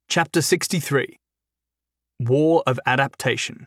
Chapter 63 War of Adaptation.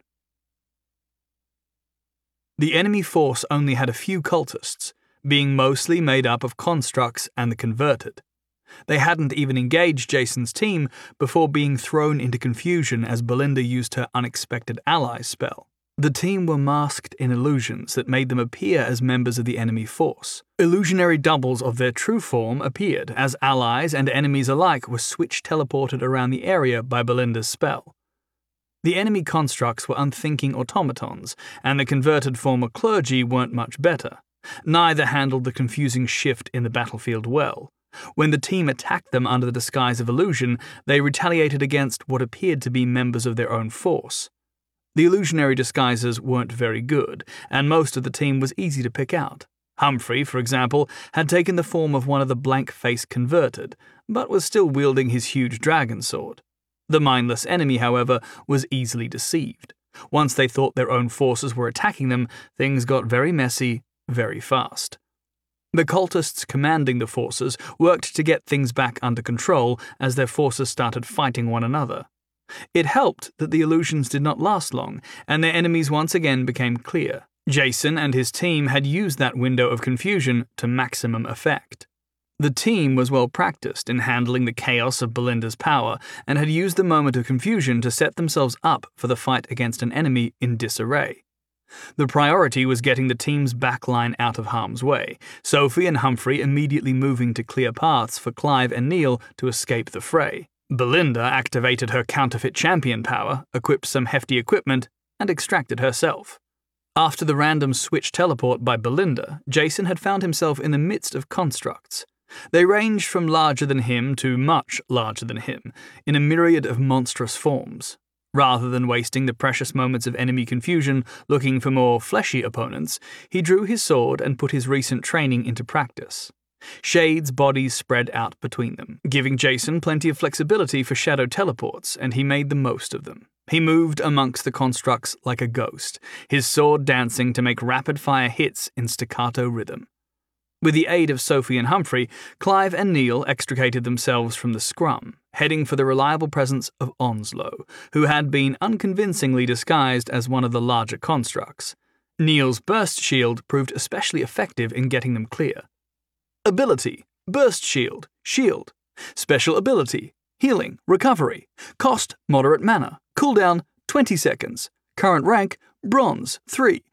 The enemy force only had a few cultists, being mostly made up of constructs and the converted. They hadn't even engaged Jason's team before being thrown into confusion as Belinda used her unexpected ally spell. The team were masked in illusions that made them appear as members of the enemy force. Illusionary doubles of their true form appeared as allies and enemies alike were switch-teleported around the area by Belinda's spell. The enemy constructs were unthinking automatons, and the converted former clergy weren't much better. Neither handled the confusing shift in the battlefield well. When the team attacked them under the disguise of illusion, they retaliated against what appeared to be members of their own force. The illusionary disguises weren't very good, and most of the team was easy to pick out. Humphrey, for example, had taken the form of one of the blank-faced converted, but was still wielding his huge dragon sword. The mindless enemy, however, was easily deceived. Once they thought their own forces were attacking them, things got very messy, very fast. The cultists commanding the forces worked to get things back under control as their forces started fighting one another. It helped that the illusions did not last long, and their enemies once again became clear. Jason and his team had used that window of confusion to maximum effect. The team was well practiced in handling the chaos of Belinda's power and had used the moment of confusion to set themselves up for the fight against an enemy in disarray. The priority was getting the team's backline out of harm's way, Sophie and Humphrey immediately moving to clear paths for Clive and Neil to escape the fray. Belinda activated her counterfeit champion power, equipped some hefty equipment, and extracted herself. After the random switch teleport by Belinda, Jason had found himself in the midst of constructs. They ranged from larger than him to much larger than him, in a myriad of monstrous forms. Rather than wasting the precious moments of enemy confusion looking for more fleshy opponents, he drew his sword and put his recent training into practice. Shades' bodies spread out between them, giving Jason plenty of flexibility for shadow teleports, and he made the most of them. He moved amongst the constructs like a ghost, his sword dancing to make rapid-fire hits in staccato rhythm. With the aid of Sophie and Humphrey, Clive and Neil extricated themselves from the scrum, heading for the reliable presence of Onslow, who had been unconvincingly disguised as one of the larger constructs. Neil's burst shield proved especially effective in getting them clear. Ability: Burst Shield, Shield. Special ability: Healing, Recovery. Cost: Moderate mana. Cooldown: 20 seconds. Current rank: Bronze, 3,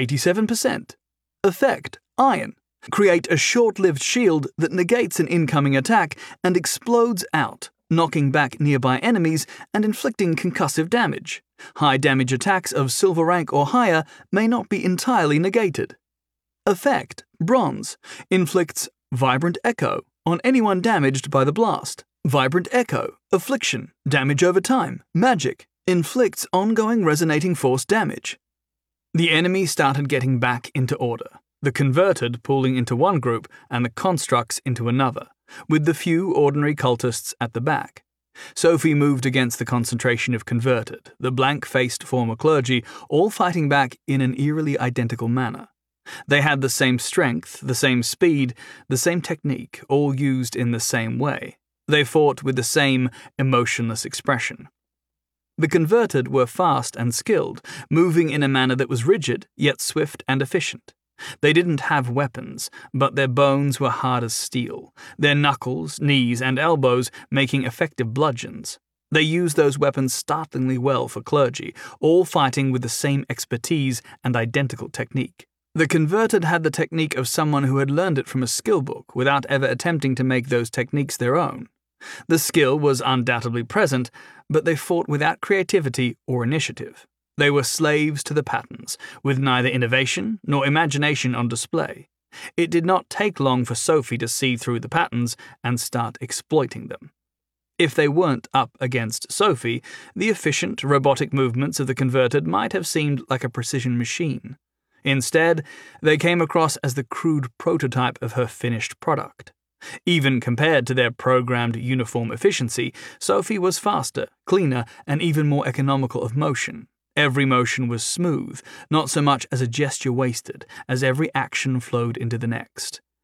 87%. Effect: Iron. Create a short-lived shield that negates an incoming attack and explodes out, knocking back nearby enemies and inflicting concussive damage. High damage attacks of silver rank or higher may not be entirely negated. Effect: Bronze. Inflicts Vibrant Echo on anyone damaged by the blast. Vibrant Echo, Affliction, damage over time, magic, inflicts ongoing resonating force damage. The enemy started getting back into order, the converted pooling into one group and the constructs into another, with the few ordinary cultists at the back. Sophie moved against the concentration of converted, the blank-faced former clergy, all fighting back in an eerily identical manner. They had the same strength, the same speed, the same technique, all used in the same way. They fought with the same emotionless expression. The converted were fast and skilled, moving in a manner that was rigid, yet swift and efficient. They didn't have weapons, but their bones were hard as steel, their knuckles, knees, and elbows making effective bludgeons. They used those weapons startlingly well for clergy, all fighting with the same expertise and identical technique. The converted had the technique of someone who had learned it from a skill book without ever attempting to make those techniques their own. The skill was undoubtedly present, but they fought without creativity or initiative. They were slaves to the patterns, with neither innovation nor imagination on display. It did not take long for Sophie to see through the patterns and start exploiting them. If they weren't up against Sophie, the efficient, robotic movements of the converted might have seemed like a precision machine. Instead, they came across as the crude prototype of her finished product. Even compared to their programmed uniform efficiency, Sophie was faster, cleaner, and even more economical of motion. Every motion was smooth, not so much as a gesture wasted, as every action flowed into the next.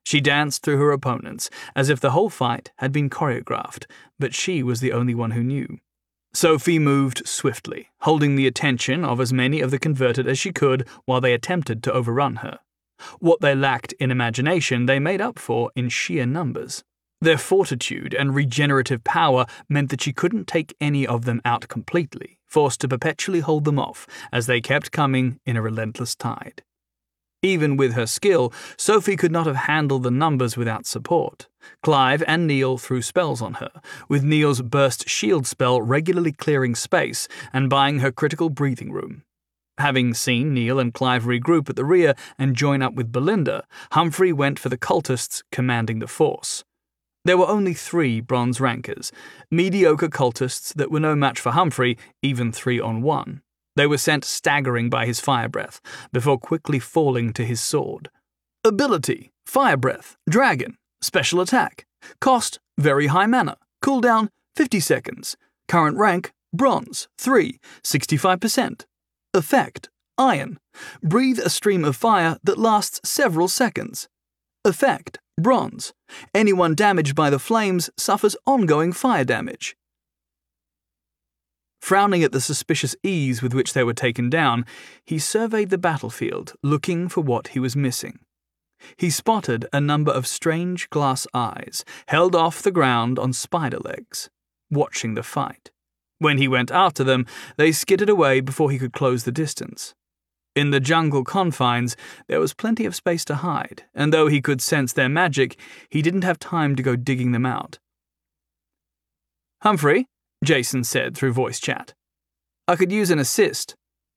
She danced through her opponents as if the whole fight had been choreographed, but she was the only one who knew. Sophie moved swiftly, holding the attention of as many of the converted as she could while they attempted to overrun her. What they lacked in imagination they made up for in sheer numbers. Their fortitude and regenerative power meant that she couldn't take any of them out completely, forced to perpetually hold them off as they kept coming in a relentless tide. Even with her skill, Sophie could not have handled the numbers without support. Clive and Neil threw spells on her, with Neil's burst shield spell regularly clearing space and buying her critical breathing room. Having seen Neil and Clive regroup at the rear and join up with Belinda, Humphrey went for the cultists commanding the force. There were only 3 bronze rankers, mediocre cultists that were no match for Humphrey, even 3-on-1. They were sent staggering by his fire breath, before quickly falling to his sword. Ability: Fire Breath, Dragon. Special attack. Cost: very high mana. Cooldown: 50 seconds. Current rank: Bronze, 3, 65%. Effect: Iron. Breathe a stream of fire that lasts several seconds. Effect: Bronze. Anyone damaged by the flames suffers ongoing fire damage. Frowning at the suspicious ease with which they were taken down, he surveyed the battlefield, looking for what he was missing. He spotted a number of strange glass eyes, held off the ground on spider legs, watching the fight. When he went after them, they skittered away before he could close the distance. In the jungle confines, there was plenty of space to hide, and though he could sense their magic, he didn't have time to go digging them out. "Humphrey," Jason said through voice chat, "I could use an assist."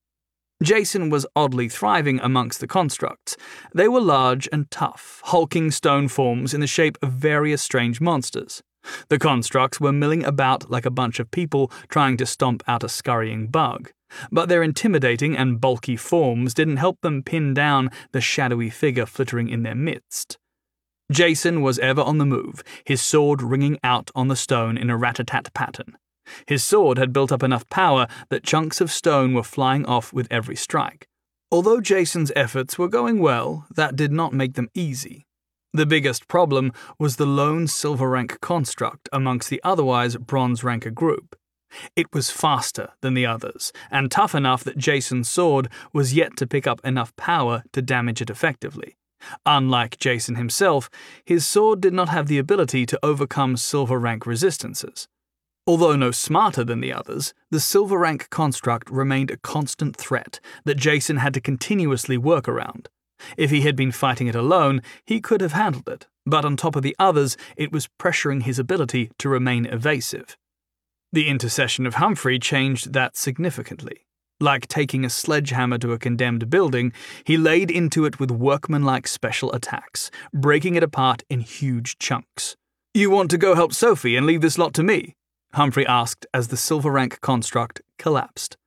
Jason was oddly thriving amongst the constructs. They were large and tough, hulking stone forms in the shape of various strange monsters. The constructs were milling about like a bunch of people trying to stomp out a scurrying bug, but their intimidating and bulky forms didn't help them pin down the shadowy figure flittering in their midst. Jason was ever on the move, his sword ringing out on the stone in a rat-a-tat pattern. His sword had built up enough power that chunks of stone were flying off with every strike. Although Jason's efforts were going well, that did not make them easy. The biggest problem was the lone silver rank construct amongst the otherwise bronze ranker group. It was faster than the others, and tough enough that Jason's sword was yet to pick up enough power to damage it effectively. Unlike Jason himself, his sword did not have the ability to overcome silver rank resistances. Although no smarter than the others, the silver rank construct remained a constant threat that Jason had to continuously work around. If he had been fighting it alone, he could have handled it, but on top of the others, it was pressuring his ability to remain evasive. The intercession of Humphrey changed that significantly. Like taking a sledgehammer to a condemned building, he laid into it with workmanlike special attacks, breaking it apart in huge chunks. "You want to go help Sophie and leave this lot to me?" Humphrey asked as the silver rank construct collapsed.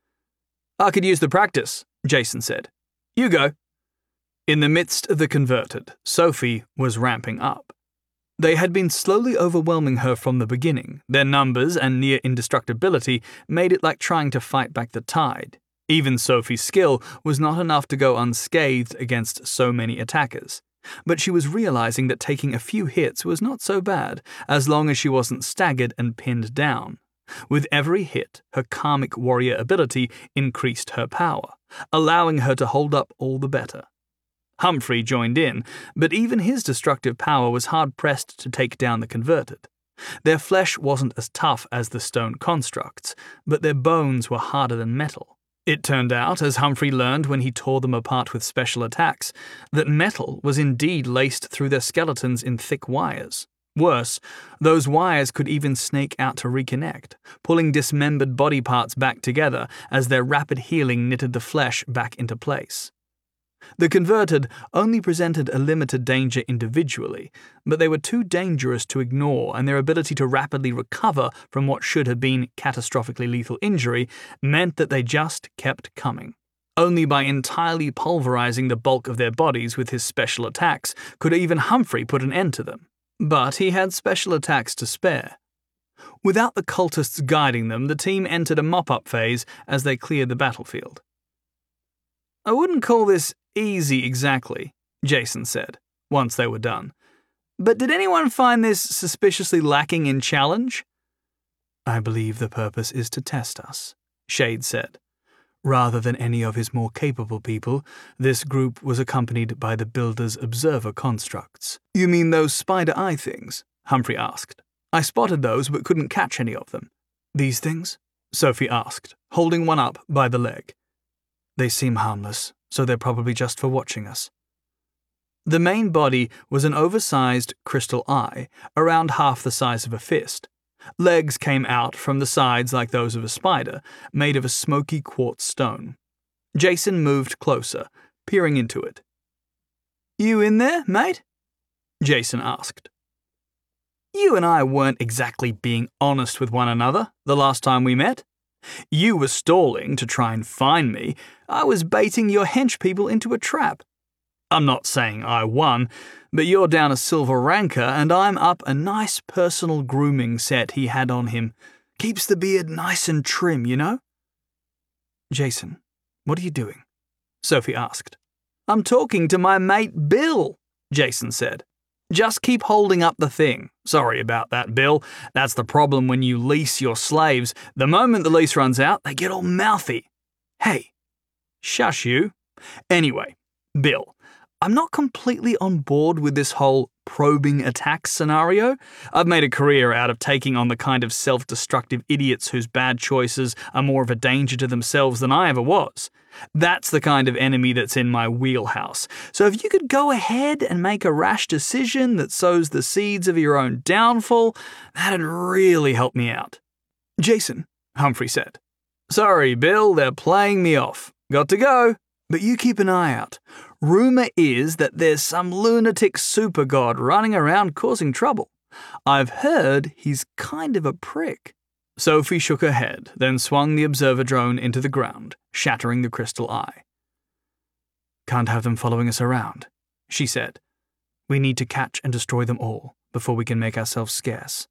"I could use the practice," Jason said. "You go." In the midst of the converted, Sophie was ramping up. They had been slowly overwhelming her from the beginning. Their numbers and near indestructibility made it like trying to fight back the tide. Even Sophie's skill was not enough to go unscathed against so many attackers. But she was realizing that taking a few hits was not so bad, as long as she wasn't staggered and pinned down. With every hit, her karmic warrior ability increased her power, allowing her to hold up all the better. Humphrey joined in, but even his destructive power was hard-pressed to take down the converted. Their flesh wasn't as tough as the stone constructs, but their bones were harder than metal. It turned out, as Humphrey learned when he tore them apart with special attacks, that metal was indeed laced through their skeletons in thick wires. Worse, those wires could even snake out to reconnect, pulling dismembered body parts back together as their rapid healing knitted the flesh back into place. The converted only presented a limited danger individually, but they were too dangerous to ignore, and their ability to rapidly recover from what should have been catastrophically lethal injury meant that they just kept coming. Only by entirely pulverizing the bulk of their bodies with his special attacks could even Humphrey put an end to them. But he had special attacks to spare. Without the cultists guiding them, the team entered a mop-up phase as they cleared the battlefield. "I wouldn't call this easy exactly," Jason said, once they were done. But did anyone find this suspiciously lacking in challenge? I believe the purpose is to test us, Shade said. Rather than any of his more capable people, this group was accompanied by the Builder's observer constructs. You mean those spider eye things? Humphrey asked. I spotted those but couldn't catch any of them. These things? Sophie asked, holding one up by the leg. They seem harmless, so they're probably just for watching us. The main body was an oversized crystal eye, around half the size of a fist. Legs came out from the sides like those of a spider, made of a smoky quartz stone. Jason moved closer, peering into it. You in there, mate? Jason asked. You and I weren't exactly being honest with one another the last time we met. You were stalling to try and find me. I was baiting your hench people into a trap. I'm not saying I won, but you're down a silver ranker and I'm up a nice personal grooming set he had on him. Keeps the beard nice and trim, you know? Jason, what are you doing? Sophie asked. I'm talking to my mate Bill, Jason said. Just keep holding up the thing. Sorry about that, Bill. That's the problem when you lease your slaves. The moment the lease runs out, they get all mouthy. Hey, shush you. Anyway, Bill, I'm not completely on board with this whole probing attacks scenario. I've made a career out of taking on the kind of self-destructive idiots whose bad choices are more of a danger to themselves than I ever was. That's the kind of enemy that's in my wheelhouse. So if you could go ahead and make a rash decision that sows the seeds of your own downfall, that'd really help me out. Jason, Humphrey said. Sorry, Bill, they're playing me off. Got to go. But you keep an eye out. Rumor is that there's some lunatic super god running around causing trouble. I've heard he's kind of a prick. Sophie shook her head, then swung the observer drone into the ground, shattering the crystal eye. Can't have them following us around, she said. We need to catch and destroy them all before we can make ourselves scarce.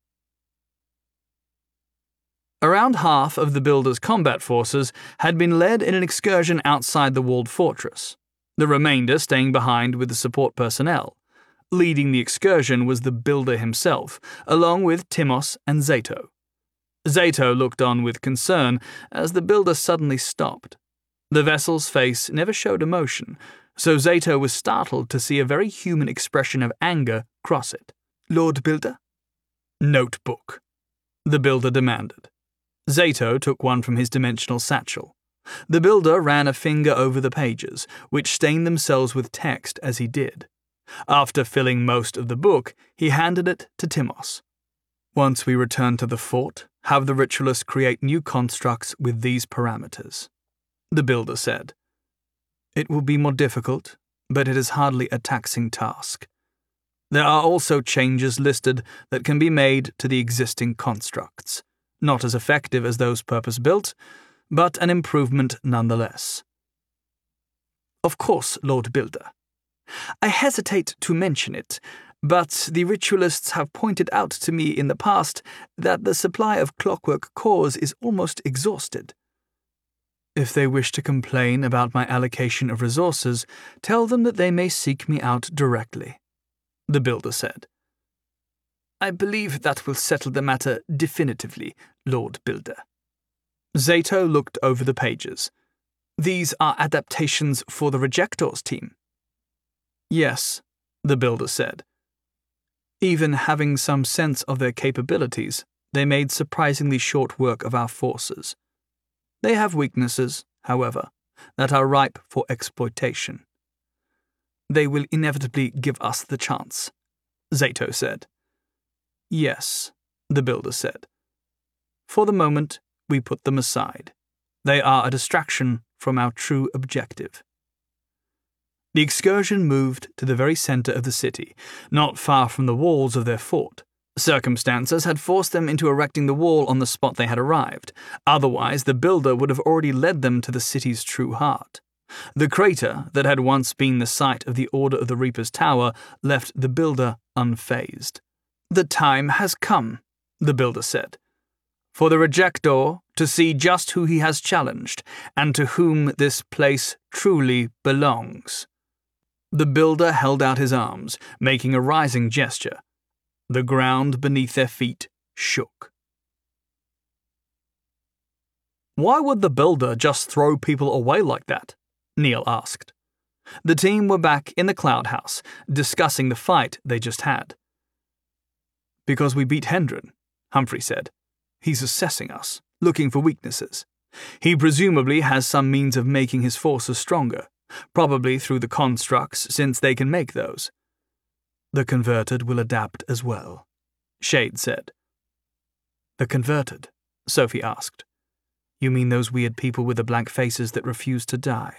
Around half of the Builder's combat forces had been led in an excursion outside the walled fortress, the remainder staying behind with the support personnel. Leading the excursion was the Builder himself, along with Timos and Zato. Zato looked on with concern as the Builder suddenly stopped. The vessel's face never showed emotion, so Zato was startled to see a very human expression of anger cross it. Lord Builder? Notebook, the Builder demanded. Zato took one from his dimensional satchel. The Builder ran a finger over the pages, which stained themselves with text as he did. After filling most of the book, he handed it to Timos. Once we return to the fort, have the ritualists create new constructs with these parameters, the Builder said. It will be more difficult, but it is hardly a taxing task. There are also changes listed that can be made to the existing constructs. Not as effective as those purpose-built, but an improvement nonetheless. Of course, Lord Builder. I hesitate to mention it, but the ritualists have pointed out to me in the past that the supply of clockwork cores is almost exhausted. If they wish to complain about my allocation of resources, tell them that they may seek me out directly, the Builder said. I believe that will settle the matter definitively, Lord Builder. Zato looked over the pages. These are adaptations for the Rejectors team. Yes, the Builder said. Even having some sense of their capabilities, they made surprisingly short work of our forces. They have weaknesses, however, that are ripe for exploitation. They will inevitably give us the chance, Zato said. Yes, the Builder said. For the moment, we put them aside. They are a distraction from our true objective. The excursion moved to the very center of the city, not far from the walls of their fort. Circumstances had forced them into erecting the wall on the spot they had arrived. Otherwise, the Builder would have already led them to the city's true heart. The crater that had once been the site of the Order of the Reaper's Tower left the Builder unfazed. The time has come, the Builder said, for the Rejector to see just who he has challenged and to whom this place truly belongs. The builder held out his arms, making a rising gesture. The ground beneath their feet shook. Why would the builder just throw people away like that? Neil asked. The team were back in the Cloud House, discussing the fight they just had. Because we beat Hendren, Humphrey said. He's assessing us, looking for weaknesses. He presumably has some means of making his forces stronger, probably through the constructs, since they can make those. The converted will adapt as well, Shade said. The converted? Sophie asked. You mean those weird people with the blank faces that refuse to die?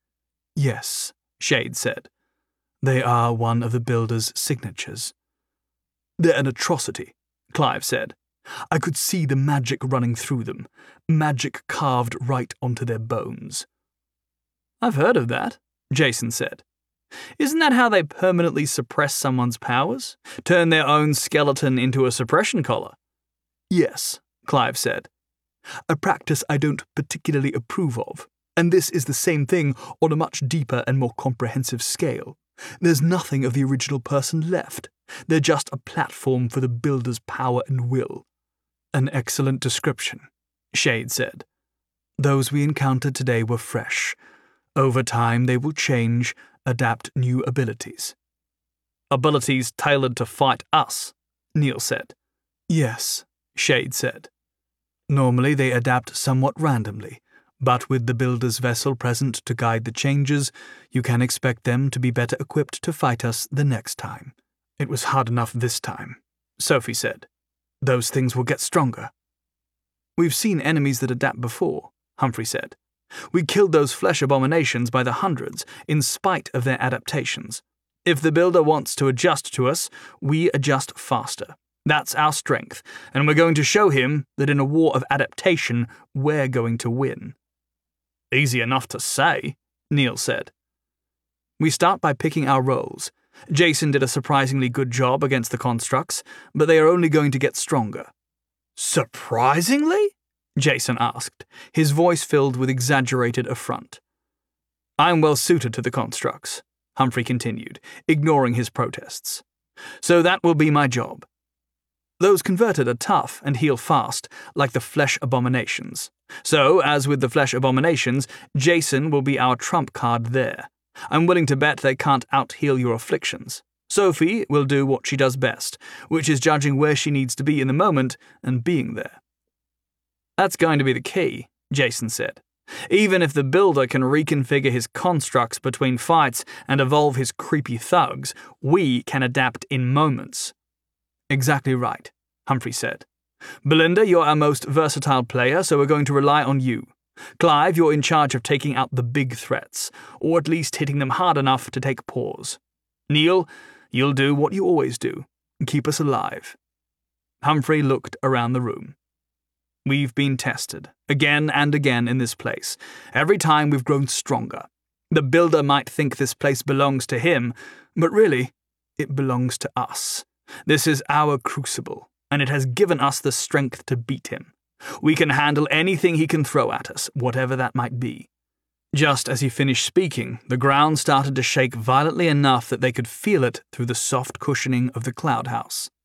Yes, Shade said. They are one of the builder's signatures. They're an atrocity, Clive said. I could see the magic running through them, magic carved right onto their bones. I've heard of that, Jason said. Isn't that how they permanently suppress someone's powers? Turn their own skeleton into a suppression collar? Yes, Clive said. A practice I don't particularly approve of, and this is the same thing on a much deeper and more comprehensive scale. There's nothing of the original person left. They're just a platform for the builder's power and will. An excellent description, Shade said. Those we encountered today were fresh. Over time they will change, adapt new abilities. Abilities tailored to fight us, Neil said. Yes, Shade said. Normally they adapt somewhat randomly, but with the builder's vessel present to guide the changes, you can expect them to be better equipped to fight us the next time. It was hard enough this time, Sophie said. Those things will get stronger. We've seen enemies that adapt before, Humphrey said. We killed those flesh abominations by the hundreds, in spite of their adaptations. If the builder wants to adjust to us, we adjust faster. That's our strength, and we're going to show him that in a war of adaptation, we're going to win. Easy enough to say, Neil said. We start by picking our roles. Jason did a surprisingly good job against the constructs, but they are only going to get stronger. Surprisingly? Jason asked, his voice filled with exaggerated affront. I'm well suited to the constructs, Humphrey continued, ignoring his protests. So that will be my job. Those converted are tough and heal fast, like the flesh abominations. So, as with the flesh abominations, Jason will be our trump card there. I'm willing to bet they can't out-heal your afflictions. Sophie will do what she does best, which is judging where she needs to be in the moment and being there. That's going to be the key, Jason said. Even if the builder can reconfigure his constructs between fights and evolve his creepy thugs, we can adapt in moments. Exactly right, Humphrey said. Belinda, you're our most versatile player, so we're going to rely on you. Clive, you're in charge of taking out the big threats, or at least hitting them hard enough to take pause. Neil, you'll do what you always do, keep us alive. Humphrey looked around the room. We've been tested, again and again in this place. Every time we've grown stronger. The builder might think this place belongs to him, but really, it belongs to us. This is our crucible, and it has given us the strength to beat him. We can handle anything he can throw at us, whatever that might be. Just as he finished speaking, the ground started to shake violently enough that they could feel it through the soft cushioning of the Cloud House.